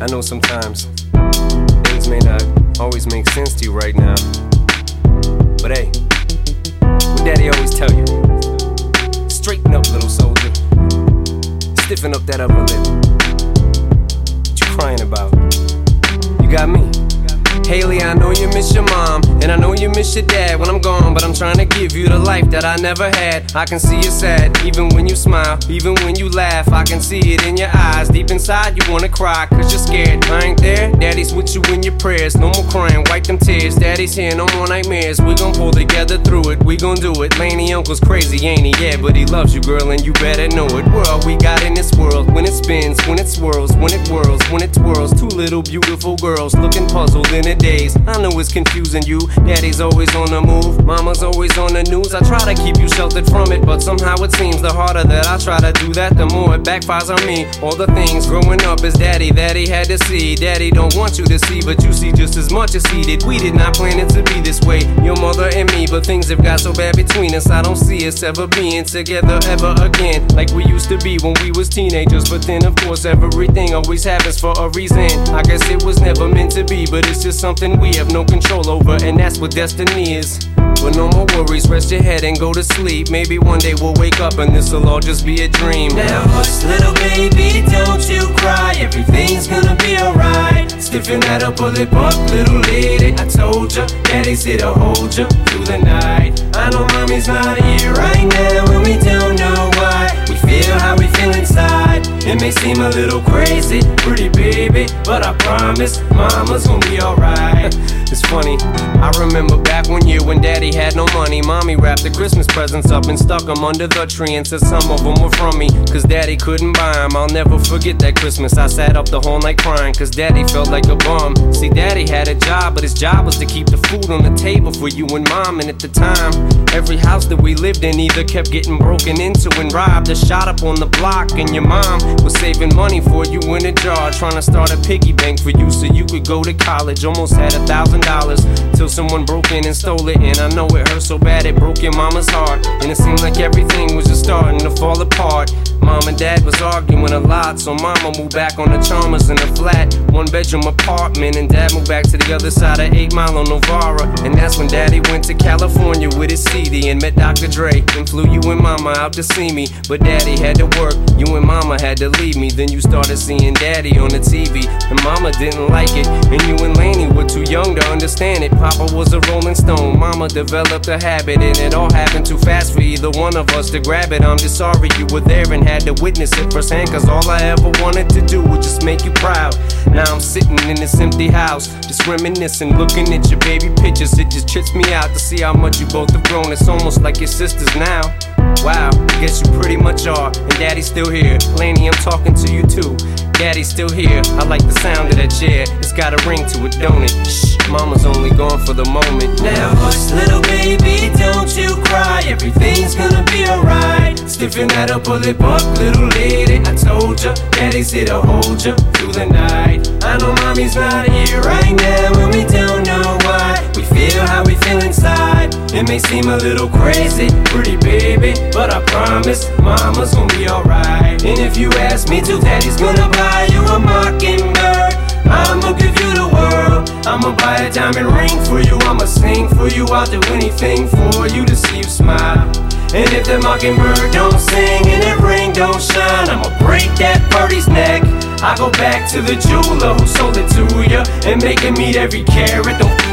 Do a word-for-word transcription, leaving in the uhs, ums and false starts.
know sometimes things may not always make sense to you right now, but hey, what Daddy always tell you: straighten up, little soldier. Stiffen up that upper lip. What you crying about? You got me. Haley, I know you miss your mom, and I know you miss your dad when I'm gone, but I'm trying to give you the life that I never had. I can see you sad, even when you smile, even when you laugh. I can see it in your eyes, deep inside you wanna cry, cause you're scared. I ain't there, Daddy's with you in your prayers. No more crying, wipe them tears. Daddy's here, no more nightmares. We gon' pull together through it, we gon' do it. Laney uncle's crazy, ain't he? Yeah, but he loves you, girl, and you better know it. We're all we got in this world, when it spins, when it swirls, when it whirls, when it twirls. Two little beautiful girls looking puzzled in a daze. I know it's confusing you. Daddy's always on the move, mama's always on the news. I try to keep you sheltered from it, but somehow it seems the harder that I try to do that, the more it backfires on me. All the things growing up as daddy that he had to see, daddy don't want you to see, but you see just as much as he did. We did not plan it to be this way, your mother and me, but things have got so bad between us. I don't see us ever being together ever again, like we used to be when we was teenagers. But then of course everything always happens for a reason. I guess it was never meant to be, but it's just something we have no control over, and that's what destiny is. But no more worries, rest your head and go to sleep. Maybe one day we'll wake up and this'll all just be a dream. Now hush, little baby, don't you cry. Everything's gonna be alright. Stiffen that upper lip up, little lady. I told ya, Daddy's here to hold ya through the night. I know mommy's not here right now, and we don't know why. We feel how we feel inside. It may seem a little crazy, pretty baby, but I promise mama's gonna be alright. It's funny, I remember back one year when Daddy had no money. Mommy wrapped the Christmas presents up and stuck them under the tree and said some of them were from me, cause Daddy couldn't buy them. I'll never forget that Christmas. I sat up the whole night crying, cause Daddy felt like a bum. See, Daddy had a job, but his job was to keep the food on the table for you and Mom. And at the time, every house that we lived in either kept getting broken into and robbed or shot up on the block. And your mom was saving money for you in a jar, trying to start a piggy bank for you so you could go to college. Almost had a thousand dollars till someone broke in and stole it. And I know it hurt so bad it broke your mama's heart, and it seemed like everything was just starting to fall apart. Mom and Dad was arguing a lot, so Mama moved back on the Chalmers in a flat one bedroom apartment, and Dad moved back to the other side of eight Mile on Novara. And that's when Daddy went to California with his C D and met Doctor Dre and flew you and Mama out to see me. But Daddy had to work, you and Mama had to leave me. Then you started seeing Daddy on the T V, and Mama didn't like it, and you and Laney were too young to understand it. Papa was a Rolling Stone, Mama developed a habit, and it all happened too fast for either one of us to grab it. I'm just sorry you were there and had to witness it firsthand, cause all I ever wanted to do was just make you proud. Now I'm sitting in this empty house, just reminiscing, looking at your baby pictures. It just trips me out to see how much you both have grown. It's almost like your sisters now. Wow, I guess you pretty much are, and Daddy's still here. Laney, I'm talking to you too. Daddy's still here. I like the sound of that chair. It's got a ring to it, don't it? Shh, Mama's only gone for the moment. Now hush, little baby, don't you cry. Everything's gonna be alright. Stiffen that upper lip up, little lady. I told ya, Daddy's here to hold ya through the night. I know Mommy's not here right now, and we don't know why. We feel how we feel inside. It may seem a little crazy, pretty baby, but I promise Mama's gonna be alright. And if you ask me to, Daddy's gonna buy you a mockingbird. I'ma give you the world. I'ma buy a diamond ring for you. I'ma sing for you. I'll do anything for you to see you smile. And if that mockingbird don't sing and that ring don't shine, I'ma break that birdie's neck. I go back to the jeweler who sold it to ya and make it meet every carat. Don't